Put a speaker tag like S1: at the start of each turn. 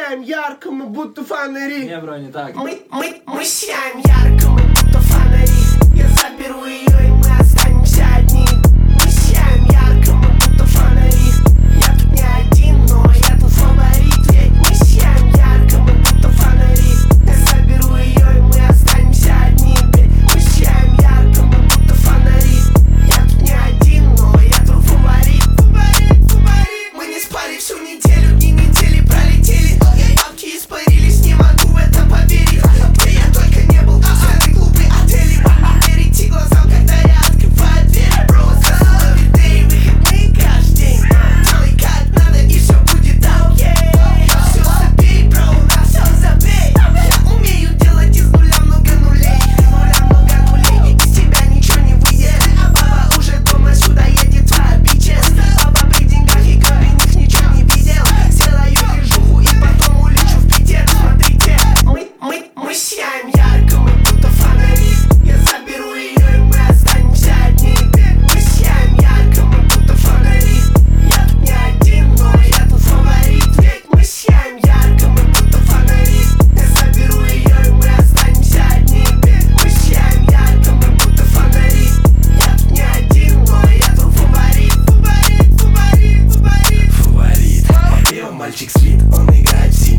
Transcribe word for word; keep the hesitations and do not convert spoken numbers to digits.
S1: сияем ярко, мы будто фонари.
S2: Не, бро, не так.
S1: Мы, мы, мы сияем ярко, мы будто фонари. Я заберу ее, и мы останемся одни. Мы сияем ярко, мы будто фонари. Я тут не один, но я тут фаворит. Ведь мы сияем ярко, мы будто фонари. Я заберу ее, и мы останемся одни. Ведь мы сияем ярко, мы будто фонари. Я тут не один, но я тут фаворит. Фаворит, фаворит. Мы не спали всю неделю, дни недели пролетели. Бабки испарились, не могу в это поверить. Где я только не был, все этой глупой отели. Верите глазам, когда я открываю дверь. Просто ловитые выходные каждый день. Делай как надо, и все будет окей. Все забей, бро, на все забей. Я умею делать из нуля много нулей. Из нуля много нулей, из тебя ничего не выйдет. А баба уже дома, сюда едет твоя бичес. Баба при деньгах и кабинах ничего не видел. Сделаю движуху и потом улечу в Питер. Смотрите, мы, мы, мы сияем ярко, мы будто фонари. Я заберу ее, и мы останемся одни. Мы сияем ярко, мы будто фонари. Я тут не один, но я тут фаворит. Ведь мы сияем ярко, мы будто фонари. Я заберу ее, и мы останемся одни. Мы сияем ярко, мы будто фонари. Я тут не один, но я тут фаворит. Фаворит, фаворит, фаворит.
S3: Фаворит, по пивам мальчик спит, он играет в синий.